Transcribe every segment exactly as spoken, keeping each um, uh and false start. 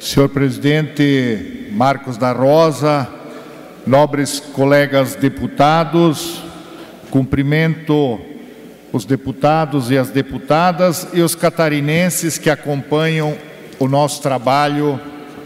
Senhor presidente Marcos da Rosa, nobres colegas deputados, cumprimento os deputados e as deputadas e os catarinenses que acompanham o nosso trabalho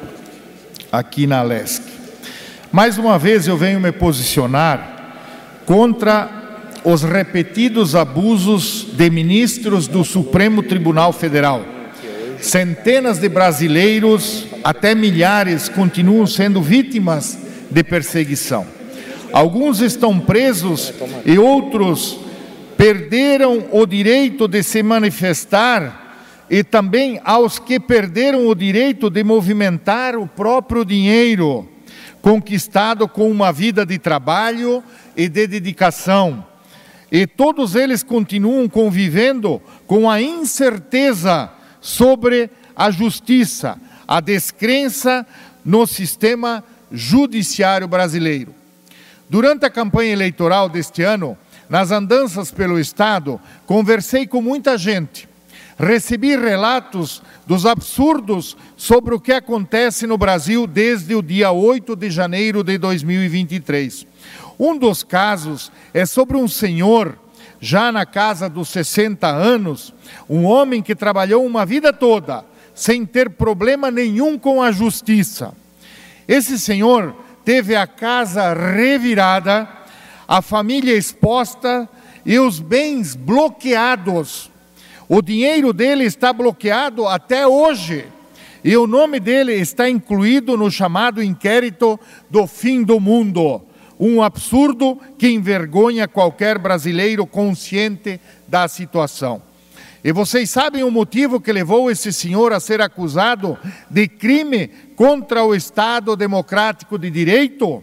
aqui na Alesc. Mais uma vez eu venho me posicionar contra os repetidos abusos de ministros do Supremo Tribunal Federal. Centenas de brasileiros, até milhares, continuam sendo vítimas de perseguição. Alguns estão presos e outros perderam o direito de se manifestar, e também aos que perderam o direito de movimentar o próprio dinheiro, conquistado com uma vida de trabalho e de dedicação. E todos eles continuam convivendo com a incerteza sobre a justiça, a descrença no sistema judiciário brasileiro. Durante a campanha eleitoral deste ano, nas andanças pelo Estado, conversei com muita gente. Recebi relatos dos absurdos sobre o que acontece no Brasil desde o dia oito de janeiro de dois mil e vinte e três. Um dos casos é sobre um senhor, já na casa dos sessenta anos, um homem que trabalhou uma vida toda, sem ter problema nenhum com a justiça. Esse senhor teve a casa revirada, a família exposta e os bens bloqueados. O dinheiro dele está bloqueado até hoje e o nome dele está incluído no chamado inquérito do fim do mundo. Um absurdo que envergonha qualquer brasileiro consciente da situação. E vocês sabem o motivo que levou esse senhor a ser acusado de crime contra o Estado Democrático de Direito?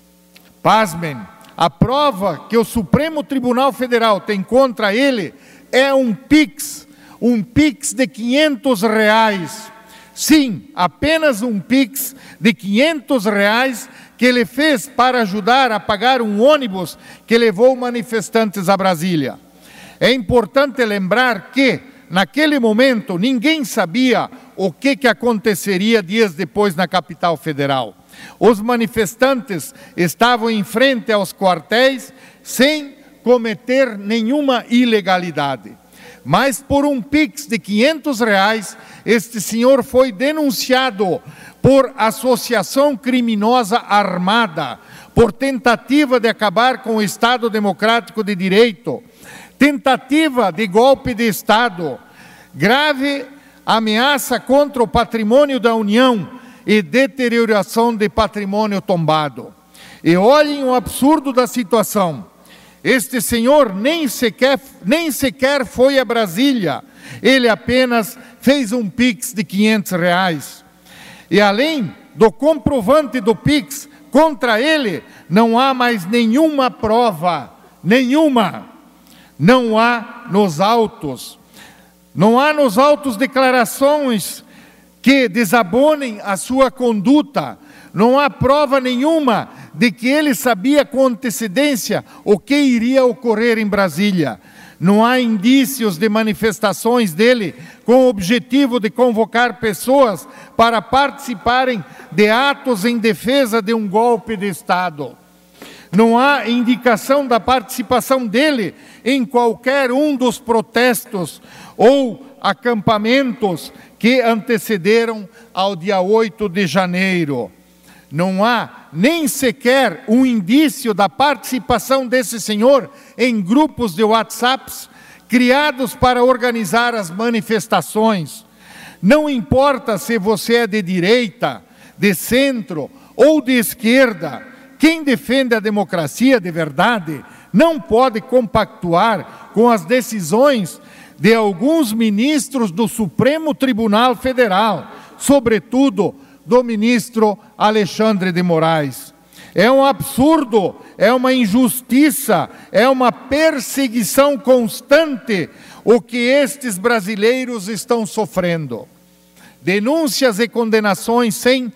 Pasmem, a prova que o Supremo Tribunal Federal tem contra ele é um Pix, um Pix de quinhentos reais. Sim, apenas um Pix de quinhentos reais que ele fez para ajudar a pagar um ônibus que levou manifestantes a Brasília. É importante lembrar que, naquele momento, ninguém sabia o que, que aconteceria dias depois na capital federal. Os manifestantes estavam em frente aos quartéis sem cometer nenhuma ilegalidade. Mas por um Pix de quinhentos reais, este senhor foi denunciado por associação criminosa armada, por tentativa de acabar com o Estado Democrático de Direito, tentativa de golpe de Estado, grave ameaça contra o patrimônio da União e deterioração de patrimônio tombado. E olhem o absurdo da situação. Este senhor nem sequer, nem sequer foi a Brasília, ele apenas fez um Pix de quinhentos reais. E além do comprovante do Pix, contra ele não há mais nenhuma prova, nenhuma. Não há nos autos, não há nos autos declarações que desabonem a sua conduta, não há prova nenhuma de que ele sabia com antecedência o que iria ocorrer em Brasília. Não há indícios de manifestações dele com o objetivo de convocar pessoas para participarem de atos em defesa de um golpe de Estado. Não há indicação da participação dele em qualquer um dos protestos ou acampamentos que antecederam ao dia oito de janeiro. Não há nem sequer um indício da participação desse senhor em grupos de WhatsApps criados para organizar as manifestações. Não importa se você é de direita, de centro ou de esquerda, quem defende a democracia de verdade não pode compactuar com as decisões de alguns ministros do Supremo Tribunal Federal, sobretudo do ministro Alexandre de Moraes. É um absurdo, é uma injustiça, é uma perseguição constante o que estes brasileiros estão sofrendo. Denúncias e condenações sem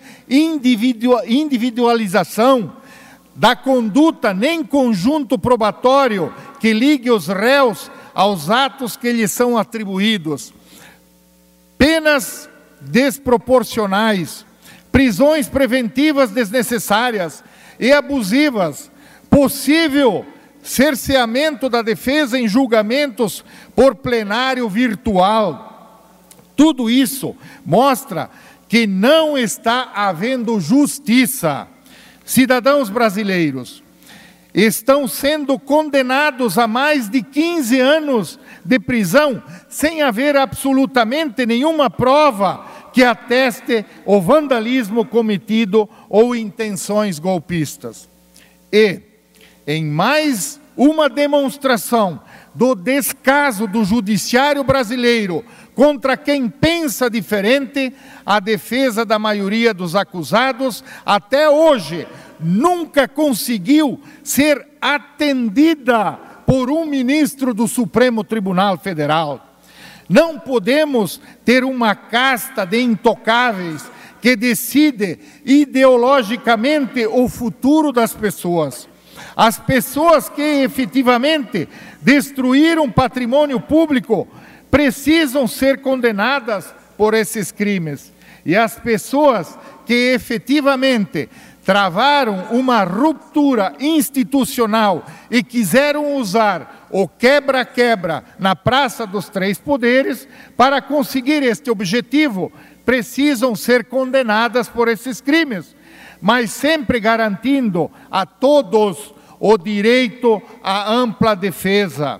individualização da conduta nem conjunto probatório que ligue os réus aos atos que lhes são atribuídos. Penas desproporcionais, prisões preventivas desnecessárias e abusivas, possível cerceamento da defesa em julgamentos por plenário virtual. Tudo isso mostra que não está havendo justiça. Cidadãos brasileiros estão sendo condenados a mais de quinze anos de prisão, sem haver absolutamente nenhuma prova que ateste o vandalismo cometido ou intenções golpistas. E, em mais uma demonstração do descaso do judiciário brasileiro contra quem pensa diferente, a defesa da maioria dos acusados, até hoje, nunca conseguiu ser atendida por um ministro do Supremo Tribunal Federal. Não podemos ter uma casta de intocáveis que decide ideologicamente o futuro das pessoas. As pessoas que efetivamente destruíram patrimônio público precisam ser condenadas por esses crimes. E as pessoas que efetivamente travaram uma ruptura institucional e quiseram usar o quebra-quebra na Praça dos Três Poderes para conseguir este objetivo, precisam ser condenadas por esses crimes, mas sempre garantindo a todos o direito à ampla defesa.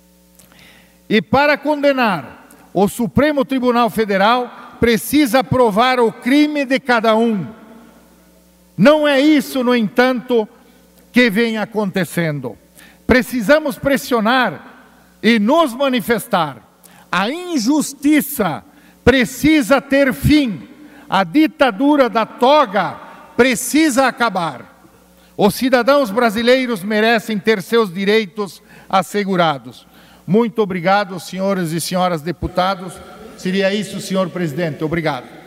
E para condenar, o Supremo Tribunal Federal precisa provar o crime de cada um. Não é isso, no entanto, que vem acontecendo. Precisamos pressionar e nos manifestar. A injustiça precisa ter fim. A ditadura da toga precisa acabar. Os cidadãos brasileiros merecem ter seus direitos assegurados. Muito obrigado, senhores e senhoras deputados. Seria isso, senhor presidente. Obrigado.